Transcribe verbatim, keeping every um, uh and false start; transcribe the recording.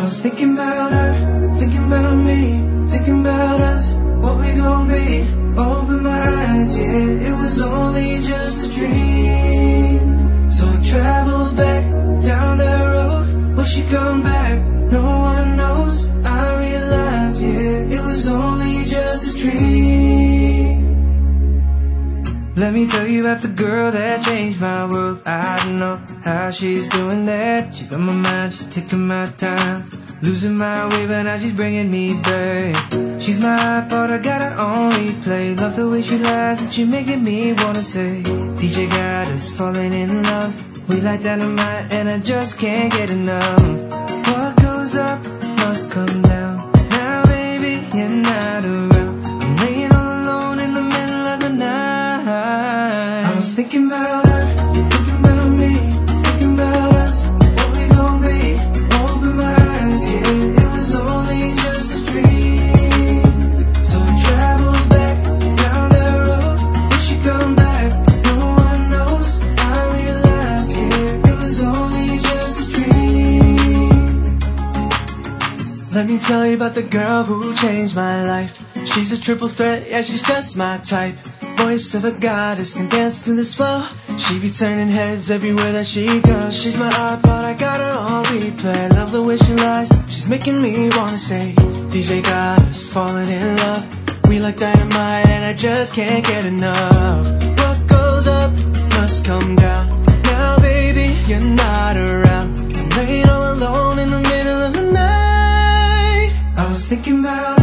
was thinking about her, thinking about me, thinking about us, what we gon' be. Open my eyes, yeah, it was only just a dream. So I traveled back down that road. Will she come back? No one knows. I realized, yeah, it was only just a dream. Let me tell you about the girl that changed my world. I don't know how she's doing that. She's on my mind, she's taking my time, losing my way, but now she's bringing me back. She's my iPod, I got her on replay. Love the way she lies, that you're making me wanna say, D J got us falling in love. We like dynamite and I just can't get enough. What goes up must come down. Now baby, you're not around. I'm laying all alone in the middle of the night. I was thinking about her, thinking about me, thinking about us, what we gon' be. Open my eyes, yeah, it was only just a dream. So I traveled back down that road. Will she come back? No one knows. I realized, yeah, it was only just a dream. Let me tell you about the girl who changed my life. She's a triple threat, yeah, she's just my type. Voice of a goddess, can dance to this flow. She be turning heads everywhere that she goes. She's my iPod, I got her on replay. Love the way she lies, she's making me wanna say, D J got us falling in love. We like dynamite and I just can't get enough. What goes up must come down. Now baby, you're not around. I'm laying all alone in the middle of the night. I was thinking about